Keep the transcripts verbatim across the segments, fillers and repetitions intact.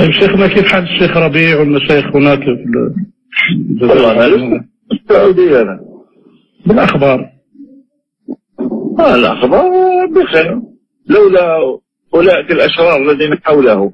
طيب شيخنا، كيف حال الشيخ ربيع والمشايخ هناك في الجزائر؟ والله أنا لسه السعودية أنا بالأخبار. آه الأخبار بخير، لولا أولئك الأشرار الذين حوله.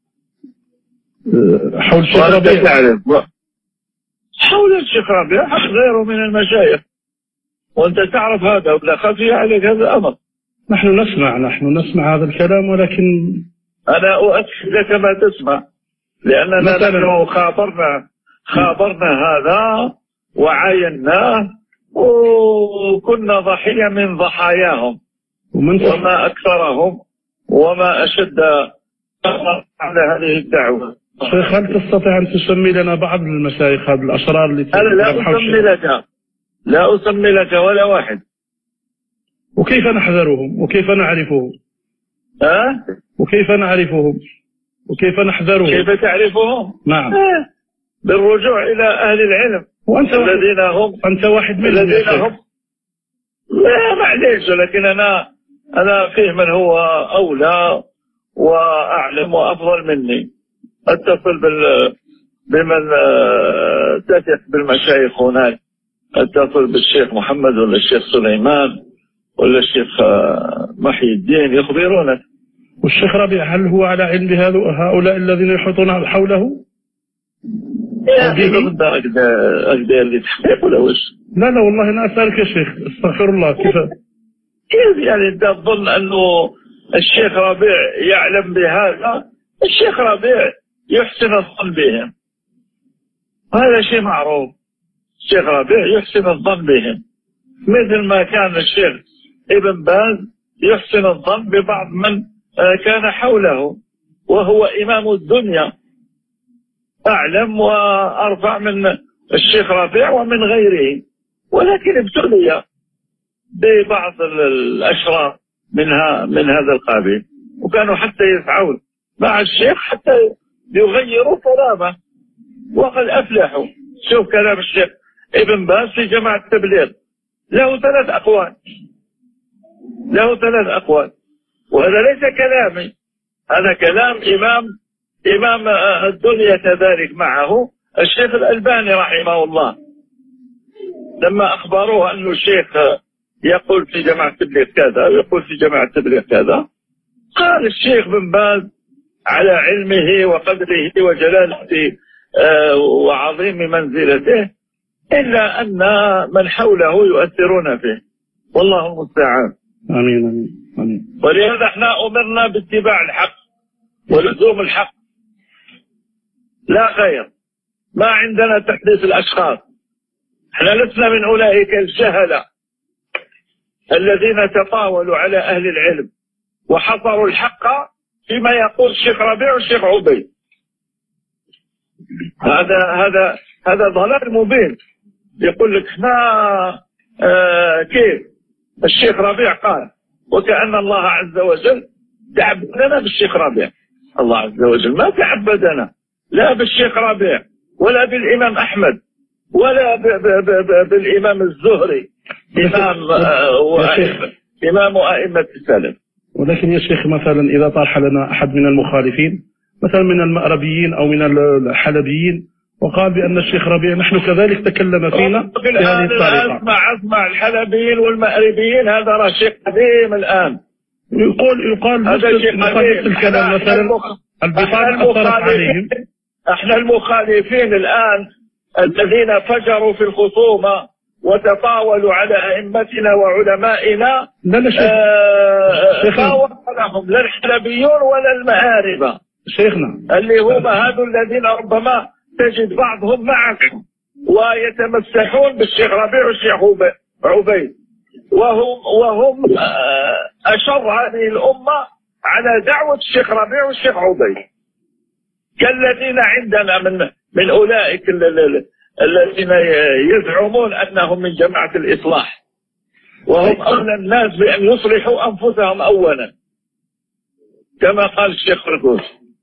حول الشيخ ربيع تعرف حول الشيخ ربيع حق غيره من المشايخ، وأنت تعرف هذا ولا خفي عليك هذا الأمر. نحن نسمع نحن نسمع هذا الكلام، ولكن أنا أؤكد لك ما تسمع، لأننا نحن خابرنا خابرنا هذا وعايناه وكنا ضحية من ضحاياهم، وما أكثرهم وما أشد على هذه الدعوة. شيخ، هل تستطيع أن تسمي لنا بعض المشايخ هذه الأشرار اللي أنا لا أسمي لك لا أسمي لك ولا واحد. وكيف نحذرهم وكيف نعرفهم؟ أه؟ وكيف نعرفهم وكيف نحذرهم؟ كيف تعرفهم؟ نعم. أه؟ بالرجوع إلى أهل العلم، وأنت الذين هم أنت واحد منهم. الذين هم لا معليش، لكن أنا أنا فيه من هو أولى وأعلم وأفضل مني. أتصل بال بمن تثق بالمشايخ هناك، أتصل بالشيخ محمد ولا الشيخ سليمان ولا الشيخ محي الدين يخبرونك. والشيخ ربيع هل هو على علم هؤلاء الذين يحيطون حوله؟ أقدر اللي تحقيق ولا وش؟ لا لا والله أنا أسألك يا شيخ، استغفر الله. كيف كيف يعني أنت تظن أنه الشيخ ربيع يعلم بهذا؟ الشيخ ربيع يحسن الظن بهم، هذا شيء معروف. الشيخ ربيع يحسن الظن بهم، مثل ما كان الشيخ ابن باز يحسن الظن ببعض من كان حوله، وهو إمام الدنيا، أعلم وأرفع من الشيخ ربيع ومن غيره، ولكن ابتلي ببعض الأشرار منها من هذا القبيل، وكانوا حتى يسعون مع الشيخ حتى يغيروا كلامه، وقد أفلحوا. شوف كلام الشيخ ابن باز في جماعة التبليغ، له ثلاث أقوال له ثلاث أقوال وهذا ليس كلامي، هذا كلام إمام إمام الدنيا كذلك معه الشيخ الألباني رحمه الله، لما أخبروه أنه الشيخ يقول في جماعة التبليغ كذا ويقول في جماعة التبليغ كذا، قال الشيخ بن باز على علمه وقدره وجلالته وعظيم منزلته، إلا أن من حوله يؤثرون فيه، والله المستعان. آمين آمين آمين. ولهذا احنا أمرنا باتباع الحق ولزوم الحق لا غير، ما عندنا تحديث الأشخاص. احنا لسنا من أولئك الجهلة الذين تطاولوا على أهل العلم وحصروا الحق فيما يقول الشيخ ربيع والشيخ عبيد. هذا هذا هذا ضلال مبين. يقول لك احنا اه كيف الشيخ ربيع قال، وكأن الله عز وجل تعبدنا بالشيخ ربيع. الله عز وجل ما تعبدنا لا بالشيخ ربيع ولا بالإمام أحمد ولا ب ب ب بالإمام الزهري إمام آه إمام أئمة السلف. ولكن يا شيخ مثلا إذا طرح لنا أحد من المخالفين مثلا من المأربيين أو من الحلبيين وقال بأن الشيخ ربيع نحن كذلك تكلم فينا بهذه الطريقة. اسمع اسمع الحلبيين والمأربيين هذا راه شيء قديم الآن. يقول يقال هذا شيء قديم. الكلام مثلا البطاقة أثرت عليهم. احنا المخالفين الآن الذين فجروا في الخصومة وتطاولوا على أئمتنا وعلمائنا لا لا شيخ ما وصلهم لا الحلبيون ولا المآربة شيخنا، اللي هم هذو الذين ربما تجد بعضهم معكم ويتمسحون بالشيخ ربيع والشيخ عبيد، وهم وهم أشر هذه الأمة على دعوة الشيخ ربيع والشيخ عبيد، كالذين عندنا من من أولئك الذين يزعمون أنهم من جماعة الإصلاح، وهم أولى الناس بأن يصلحوا أنفسهم أولا كما قال الشيخ فرقوس.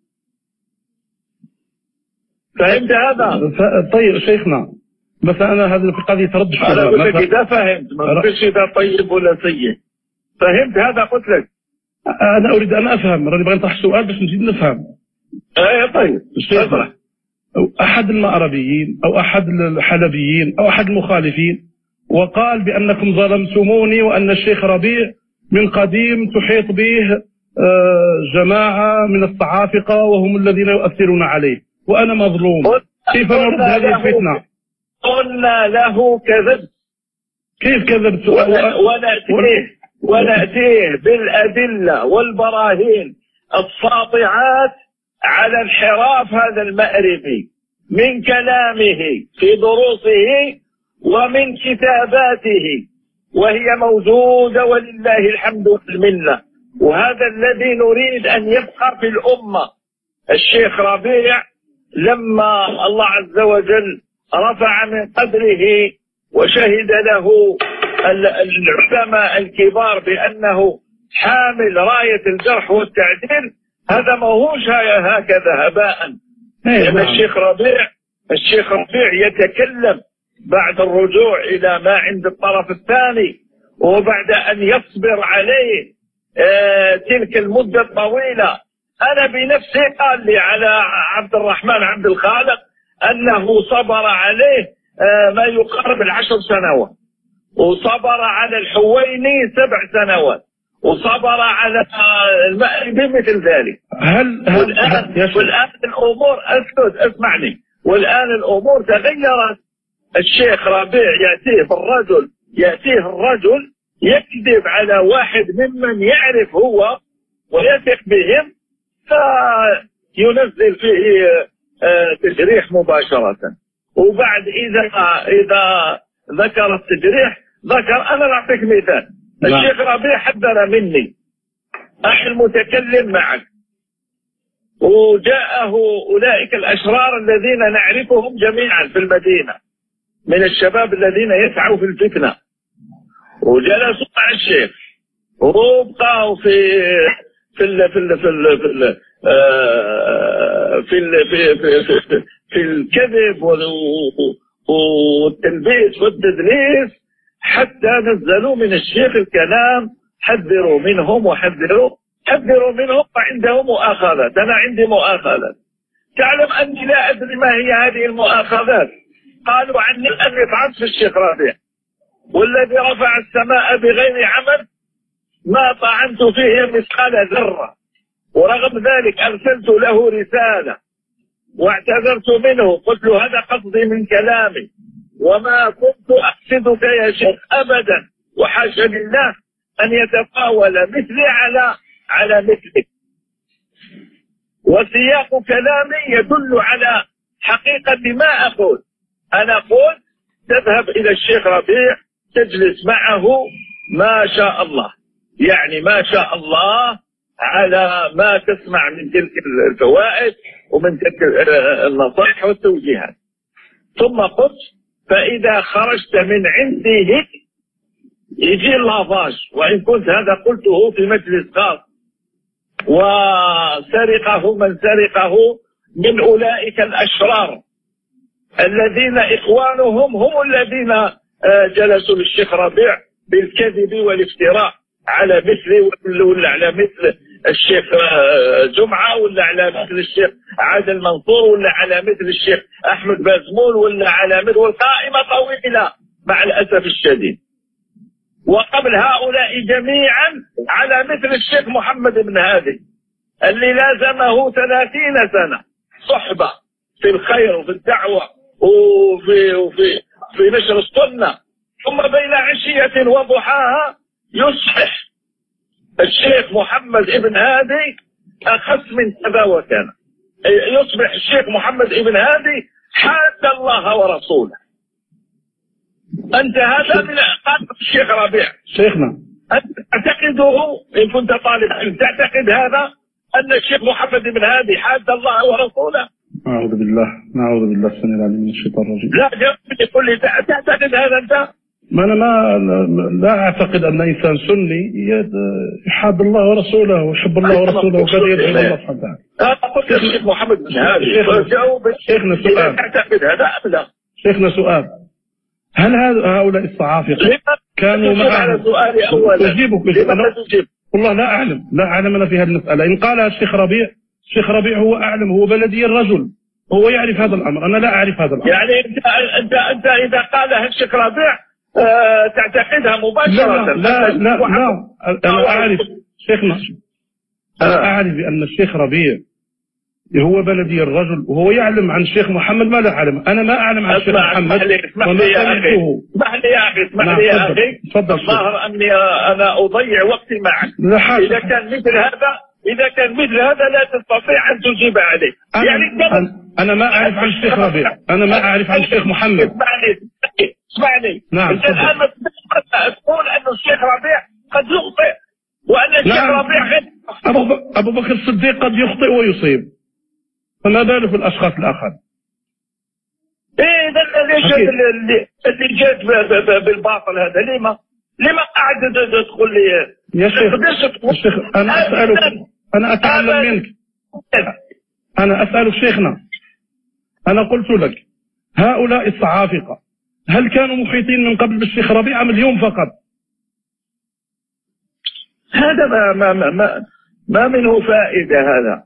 فهمت هذا؟ طيب شيخنا، مثلا أنا هذه القضية تردش أنا قلت لك إذا فهمت، ما قلتش إذا طيب ولا سيء. فهمت هذا؟ قلت لك أنا أريد أن أفهم، راني بغيت نطرح سؤال باش نزيد نفهم. اي طيب الشيخ أحد المأربيين أو أحد الحلبيين أو أحد المخالفين وقال بأنكم ظلمتموني وأن الشيخ ربيع من قديم تحيط به جماعة من الصعافقة وهم الذين يؤثرون عليه وأنا مظلوم. كيف نرد هذه الفتنة؟ قلنا له كذب. كيف كذبت؟ ونأتيه ونأتيه بالأدلة والبراهين الساطعات على انحراف هذا المأربي من كلامه في دروسه ومن كتاباته، وهي موجودة ولله الحمد والمنة، وهذا الذي نريد أن يبقى في الأمة. الشيخ ربيع لما الله عز وجل رفع من قدره وشهد له العلماء الكبار بأنه حامل راية الجرح والتعديل، هذا ما هوش هكذا هباء. لأن الشيخ ربيع الشيخ ربيع يتكلم بعد الرجوع إلى ما عند الطرف الثاني، وبعد أن يصبر عليه آه تلك المدة الطويلة. أنا بنفسي قال لي على عبد الرحمن عبد الخالق أنه صبر عليه آه ما يقارب العشر سنوات، وصبر على الحويني سبع سنوات، وصبر على المأربي مثل ذلك. هل والآن, والآن الأمور أسكت اسمعني، والآن الأمور تغيرت. الشيخ ربيع يأتيه الرجل يأتيه الرجل يكذب على واحد ممن يعرف هو ويثق بهم، فينزل فيه تجريح مباشرة. وبعد إذا إذا ذكر التجريح ذكر، أنا أعطيك مثال. الشيخ ربيع حذر مني، أخي المتكلم معك، وجاءه أولئك الأشرار الذين نعرفهم جميعا في المدينة من الشباب الذين يسعوا في الفتنة، وجلسوا مع الشيخ وبقوا في في ال في ال في ال في ال في ال في, في, في, في الكذب والتلبيس والتدليس، حتى نزلوا من الشيخ الكلام: حذروا منهم وحذروا حذروا منهم، وعندهم مؤاخذات. أنا عندي مؤاخذات، تعلم أني لا أدري ما هي هذه المؤاخذات. قالوا عني أني طعنت في الشيخ ربيع، والذي رفع السماء بغير عمد ما طعنت فيه مثقال ذرة، ورغم ذلك أرسلت له رسالة واعتذرت منه، قلت له هذا قصدي من كلامي وما كنت أقصدك يا شيخ أبدا، وحاشا لله أن يتطاول مثلي على على مثلك. وسياق كلامي يدل على حقيقة ما أقول. أنا أقول تذهب إلى الشيخ ربيع تجلس معه ما شاء الله، يعني ما شاء الله على ما تسمع من تلك الفوائد ومن تلك النصائح والتوجيهات. ثم قلت فإذا خرجت من عنده يجي اللافاج، وإن كنت هذا قلته في مجلس خاص، وسرقه من سرقه من أولئك الأشرار الذين إخوانهم هم الذين جلسوا للشيخ ربيع بالكذب والافتراء على مثله، ولا على مثل الشيخ جمعة، ولا على مثل الشيخ عادل منصور، ولا على مثل الشيخ أحمد بازمول، ولا على مثل، والقائمة طويلة مع الأسف الشديد. وقبل هؤلاء جميعا على مثل الشيخ محمد بن هادي اللي لازمه ثلاثين سنة صحبة في الخير وفي الدعوة وفي, وفي في نشر السنة، ثم بين عشية وضحاها يصبح الشيخ محمد بن هادي أخس من كذا وكان، يصبح الشيخ محمد بن هادي حاد الله ورسوله. أنت هذا من قال الشيخ ربيع شيخنا، أنت تعتقده إن كنت طالب علم، تعتقد هذا أن الشيخ محمد بن هادي حاد الله ورسوله؟ أعوذ بالله نعوذ بالله السميع العليم من الشيطان الرجيم. لا جاوبني، قل لي تعتقد هذا أنت؟ ما أنا ما لا أعتقد أن إنسان سني يحاد الله ورسوله ويحب الله ورسوله وكذا يدعو الله سبحانه وتعالى. أنا قلت الشيخ محمد بن هادي، جاوب شيخنا سؤال. تعتقد هذا أم لا؟ شيخنا سؤال، هل هؤلاء الصعافقة كانوا معه؟ على سؤالي أولا أجيبك. والله لا أعلم لا أعلم أنا في هذه المسألة. إن قالها الشيخ ربيع الشيخ ربيع هو أعلم، هو بلدي الرجل، هو يعرف هذا الأمر، أنا لا أعرف هذا الأمر. يعني أنت أنت أنت إذا قالها الشيخ ربيع أه تعتقدها مباشرة؟ لا لا لا, لا. أنا أعرف شيخنا، أنا أعرف بأن الشيخ ربيع هو بلدي الرجل، وهو يعلم عن الشيخ محمد ما لا أعلم. أنا ما أعلم عن الشيخ محمد. اسمح لي يا أخي، اسمح لي يا أخي، اسمح لي يا أخي، الظاهر أني أنا أضيع وقتي معك. إذا كان مثل هذا إذا كان مثل هذا لا تستطيع أن تجيب عليه. أنا, يعني أنا, أنا ما أعرف عن الشيخ ربيع، أنا ما أعرف عن الشيخ محمد. اسمعني اسمعني نعم. أنت الآن تقول أن الشيخ ربيع قد يخطئ وأن الشيخ نعم. ربيع غير أبو, أبو بكر الصديق قد يخطئ ويصيب، فما باله في الأشخاص الآخرين؟ إيه ليش اللي اللي جيت بالباطل هذا؟ لما لما قاعد تقول لي يا شيخ؟ الشيخ أنا أسألك، أنا أتعلم منك، أنا أسألك شيخنا، أنا قلت لك هؤلاء الصعافقة هل كانوا محيطين من قبل بالشيخ ربيع أم اليوم فقط؟ هذا ما ما ما, ما, ما منه فائدة. هذا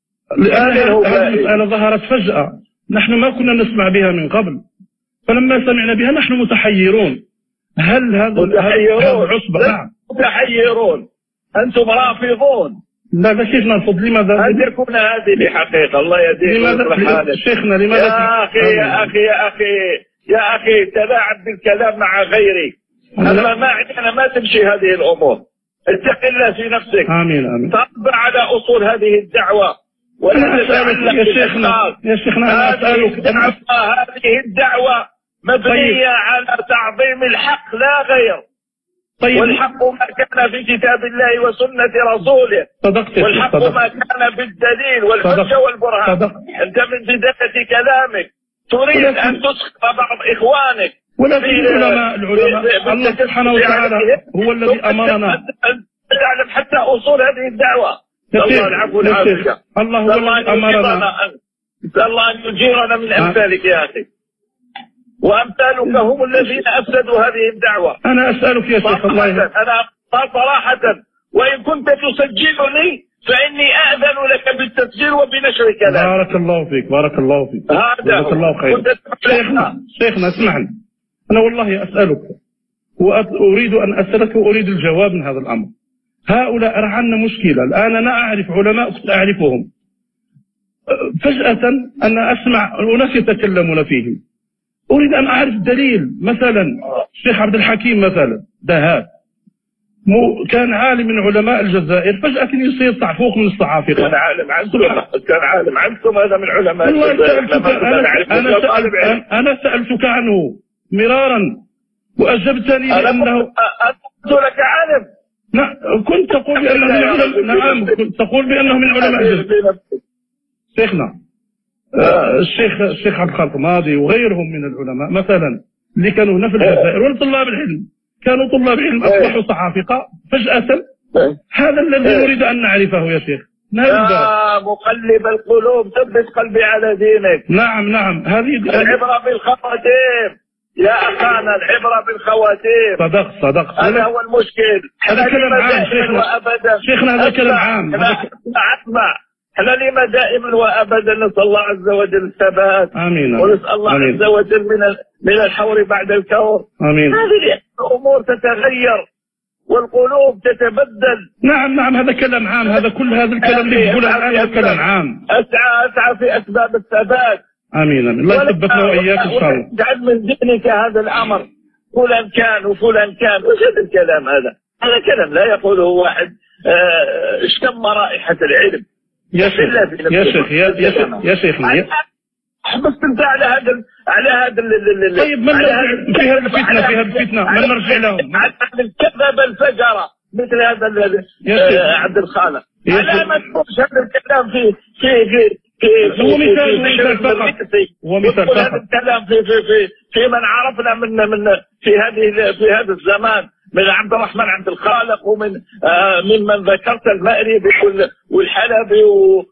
هذه المسألة ظهرت فجأة، نحن ما كنا نسمع بها من قبل، فلما سمعنا بها نحن متحيرون. هل هذا متحيرون؟ عصبة؟ نعم متحيرون، أنتم رافضون. لا لا كيف نرفض؟ لماذا؟ أن يكون هذه بحقيقة الله يهديك لماذا شيخنا؟ لماذا يا أخي يا أخي يا أخي يا أخي تلاعب بالكلام مع غيري؟ أنا ما عندنا ما تمشي هذه الأمور. اتق الله في نفسك. آمين آمين. طبع على أصول هذه الدعوة ولا تتعلق يا شيخنا. يا شيخنا أنا أسألك، هذه الدعوة مبنية طيب. على تعظيم الحق لا غير. طيب. والحق ما كان في كتاب الله وسنة رسوله. صدقت. والحق صدقت. ما كان بالدليل والحجة والبرهان. صدقت. أنت من بداية كلامك تريد ولكن... أن تسخط بعض إخوانك، ولكن العلماء العلماء الله سبحانه وتعالى هو الذي أمرنا أن تعلم حتى أصول هذه الدعوة. الله العفو والعافية. الله هو الذي أمرنا. الله أن يجيرنا من أمثالك يا أخي، وأمثالك هم الذين أفسدوا هذه الدعوة. أنا أسألك يا شيخ الله يهديك. أنا صراحة وإن كنت تسجلني فإني أأذن لك بالتسجيل وبنشر كلام. بارك الله فيك بارك الله فيك. هذا بارك الله خير. شيخنا شيخنا اسمعني، أنا والله أسألك وأريد أن أسألك وأريد الجواب من هذا الأمر. هؤلاء عندنا مشكلة الآن، أنا أعرف علماء كنت أعرفهم، فجأة أنا أسمع أناس يتكلمون فيهم، أريد أن أعرف دليل. مثلا الشيخ عبد الحكيم مثلا دهاب كان عالم من علماء الجزائر، فجأة يصير صعفوق من الصعافقة. كان عالم عندكم، كان عالم عندكم هذا من علماء الجزائر. أنا, أنا, سألت أنا سألتك عنه مرارا وأجبتني بأنه أنت لك عالم. نعم كنت تقول بأنه من علماء. نعم كنت تقول بأنه من علماء الجزائر. شيخنا آه الشيخ الشيخ عبد الخالق ماضي وغيرهم من العلماء مثلا اللي كانوا هنا في الجزائر ولا طلاب العلم، كانوا طلاب علم أصبحوا صحافقة فجأة. هذا الذي نريد أن نعرفه يا شيخ. يا مقلب القلوب ثبت قلبي على دينك. نعم نعم هذه العبرة بالخواتيم يا أخانا، العبرة بالخواتيم. صدق صدق هذا هو المشكل. هذا كلام عام شيخنا. شيخنا هذا كلام عام. اسمع احنا لما دائما وابدا نسال الله عز وجل الثبات. امين. ونسال الله آمين. عز وجل من من الحور بعد الكور. امين. هذه الامور تتغير والقلوب تتبدل. نعم نعم هذا كلام عام، هذا كل هذا الكلام اللي يقوله الان هذا كلام عام. اسعى اسعى في اسباب الثبات. امين امين الله يثبتنا واياك ان شاء الله. اجعل من ذهنك هذا الامر، فلان كان وفلان كان، وش هذا الكلام هذا؟ هذا كلام لا يقوله واحد اشتم رائحة العلم. يا شيخ يا شيخ يا يا شيخ يا شيخنا حبست انت على هذا على هذا. طيب من نرجع في هذه الفتنة في هذه الفتنة من نرجع لهم؟ على الكذب الفجرة مثل هذا عبد الخالق. على ما تقولش هذا الكلام في في في في هو مثال مثال فقط. هو مثال فقط. هذا الكلام في في في في من عرفنا من من في هذه في هذا الزمان من عبد الرحمن عبد الخالق ومن آه ممن ذكرت المأربي والحلبي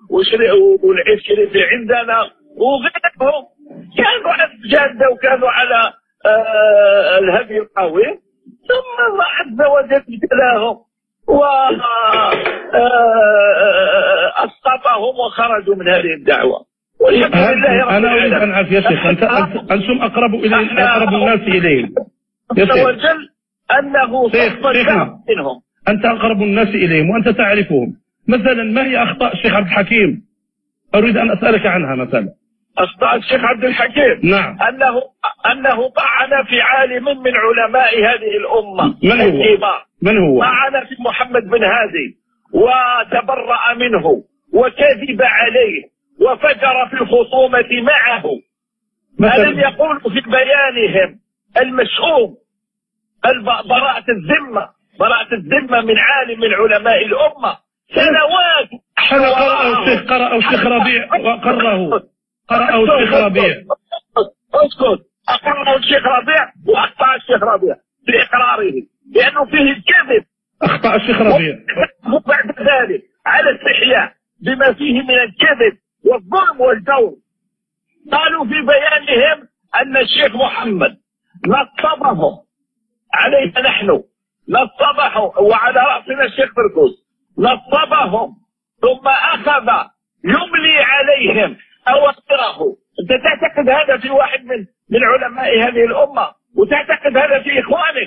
والعيش شريفي عندنا وغيرهم كانوا على الجادة وكانوا على آه الهدي القوي، ثم الله عز وجل ابتلاهم وأسقطهم وخرجوا من هذه الدعوة. والحمد لله رب أنا أريد أن أعرف يا شيخ، أنت أنتم أقرب إلى أقرب الناس إليهم يا شيخ وجل أنه صفة منهم. أنت أقرب الناس إليهم وأنت تعرفهم. مثلا ما هي أخطاء الشيخ عبد الحكيم؟ أريد أن أسألك عنها. مثلا أخطاء الشيخ عبد الحكيم نعم أنه أنه طعن في عالم من علماء هذه الأمة. من هو؟ من هو؟ طعن في محمد بن هادي وتبرأ منه وكذب عليه وفجر في الخصومة معه. ألم يقول في بيانهم المشؤوم براءة الذمة براءة الذمة من عالم من علماء الأمة سنوات. هذا قرأه الشيخ قرأه الشيخ ربيع وقره قرأه الشيخ ربيع. اسكت. أقره الشيخ ربيع وأخطأ الشيخ ربيع في إقراره لأنه فيه الكذب. أخطأ الشيخ ربيع وبعد ذلك على استحياء بما فيه من الكذب والظلم والجور. قالوا في بيانهم أن الشيخ محمد نصبهم علينا نحن نصبهم وعلى رأسنا الشيخ فركوس نصبهم ثم أخذ يملي عليهم أوامره. أنت تعتقد هذا في واحد من من علماء هذه الأمة وتعتقد هذا في إخوانك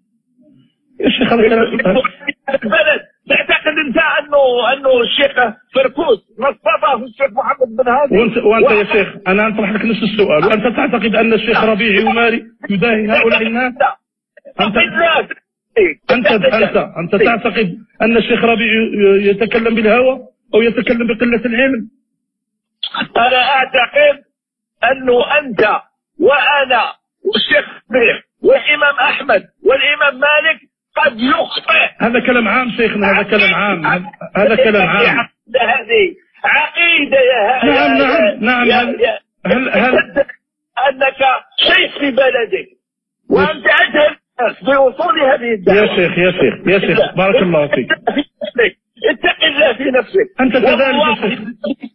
يا شيخ البلد. تعتقد أنت أنه أنه الشيخ فركوس نصبه الشيخ محمد بن هادي؟ وأنت وأنت يا شيخ أنا أطرح لك نفس السؤال. وأنت تعتقد أن الشيخ ربيع يماري يداهي هؤلاء الناس؟ أنت أنت أنت أنت تعتقد أن الشيخ ربيع يتكلم بالهوى أو يتكلم بقلة العلم؟ أنا أعتقد أنه أنت وأنا والشيخ ربيع والإمام أحمد والإمام مالك قد يخطئ. هذا كلام عام شيخنا. هذا كلام عام. هذا كلام عام. هذه عقيدة يا نعم نعم نعم هل هل, هل أنك شيخ في بلدك وأنت أجهل بوصول هذه الدعوة. يا شيخ يا شيخ يا شيخ بارك الله فيك. اتق الله في نفسك. أنت كذلك يا شيخ.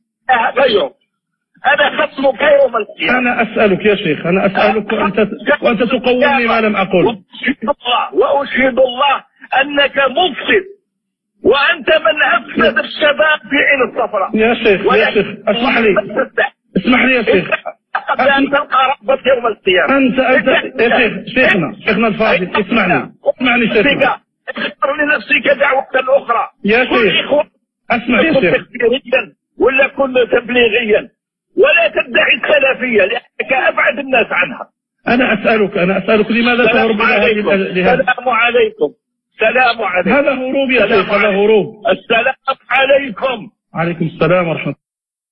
أنا خصمك يوم القيامة. أنا أسألك يا شيخ أنا أسألك وأنت وأنت تقولني ما لم أقل. وأشهد الله وأشهد الله أنك مفسد وأنت من أفسد الشباب في عين الصفراء. يا شيخ يا شيخ اسمح لي اسمح لي يا شيخ قبل أن تلقى ربك يوم القيامة. أنت أنت يا شيخ شيخنا شيخنا الفاضل اسمعني اسمعني شيخنا. اختر لنفسك دعوة أخرى يا شيخ. اسمع يا شيخ. ولا كن تبليغيا ولا تدعي السلفية لأنك أبعد الناس عنها. أنا أسألك أنا أسألك لماذا تهرب إلى هذا؟ السلام عليكم. السلام عليكم. هذا هروب يا شيخ. هذا هروب. السلام عليكم. عليكم السلام ورحمة الله.